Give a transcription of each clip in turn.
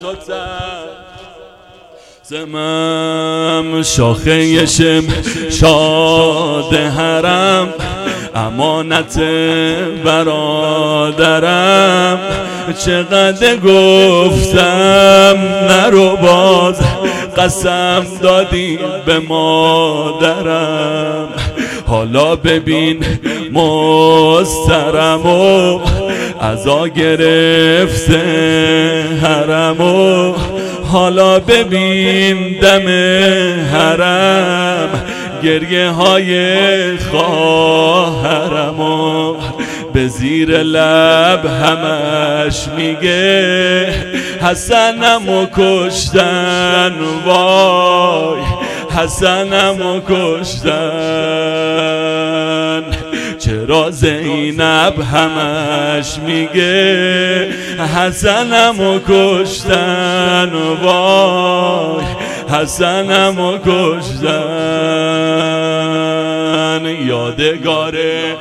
زمم شاخه شاد حرم، امانت برادرم. چقدر گفتم نرو، باز قسم دادی به مادرم. حالا ببین مسترم و عزا گرفته حرم و حالا ببین دم حرم گریه های خواهرم و به زیر لب همش میگه حسنمو کشتن، وای حسنمو کشتن. چرا زینب همش میگه حسنمو کشتن، وای حسنمو کشتن. یادگار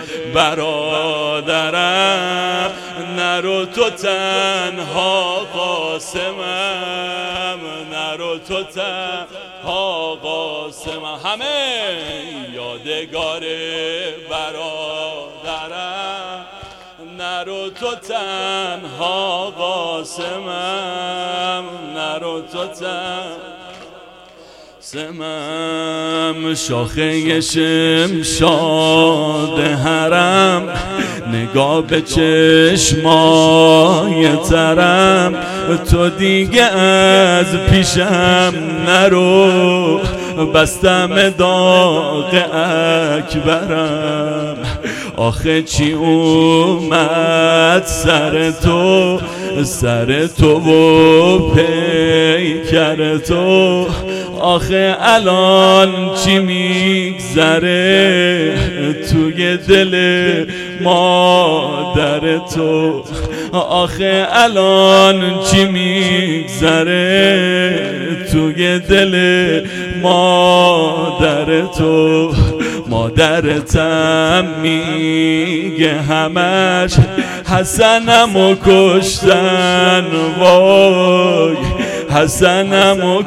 برادرم، نرو تو تنها قاسمم، نرو تو تنها قاسمم. همه یادگار برادرم، نرو تو تنها قاسمم، نرو تو تنها سمم. شاخه شمشاد حرم، نگاه به چشمای ترم. تو دیگه از پیشم نرو، بستم داغ اکبرم. آخه چی اومد سر تو، سر تو و پیکر تو. آخه الان چی میگذره توی دل مادر تو. آخه الان چی میگذره توی دل مادر تو. مادرتم میگه همش حسنمو کشتن، وای حسنمو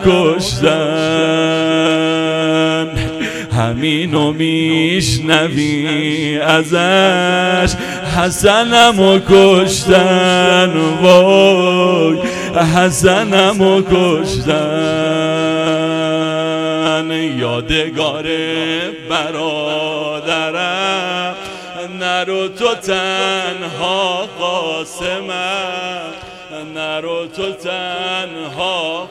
کشتن. همینو میشنوی ازش حسنمو کشتن، وای حسنمو کشتن. یادگار برادرم، نرو تو تنها قاسمم، نرو تو تنها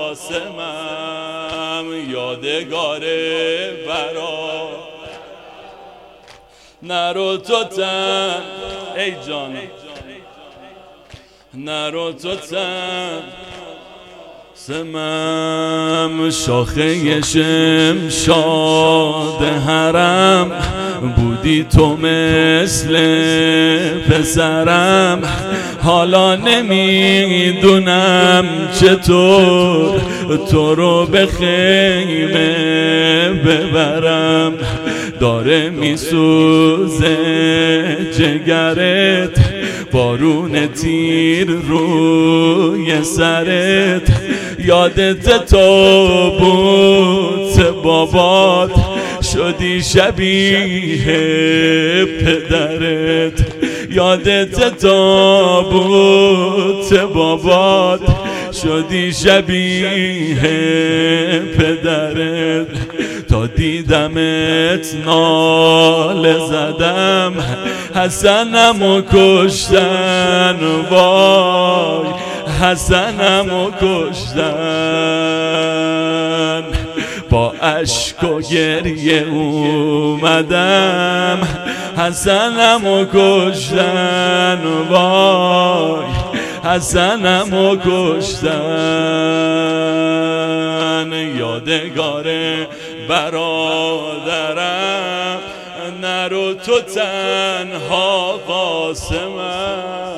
قاسمم. یادگار نرو تو ای جان، نرو تو سمم. شاخه شمشاد حرم، بودی تو مثل پسرم. حالا نمیدونم چطور تو رو به خیمه ببرم. داره میسوزه جگرت، بارون تیر روی سرت. یادت تابوت بابات، شدی شبیه پدرت. یادت تابوت بابات، شدی شبیه پدرت. تا دیدمت ناله زدم حسنمو کشتن، وای حسنمو کشتن. با اشک و گریه اومدم حسنمو کشتن، وای حسنمو کشتن. یادگار برادرم، نرو تو تنها قاسمم،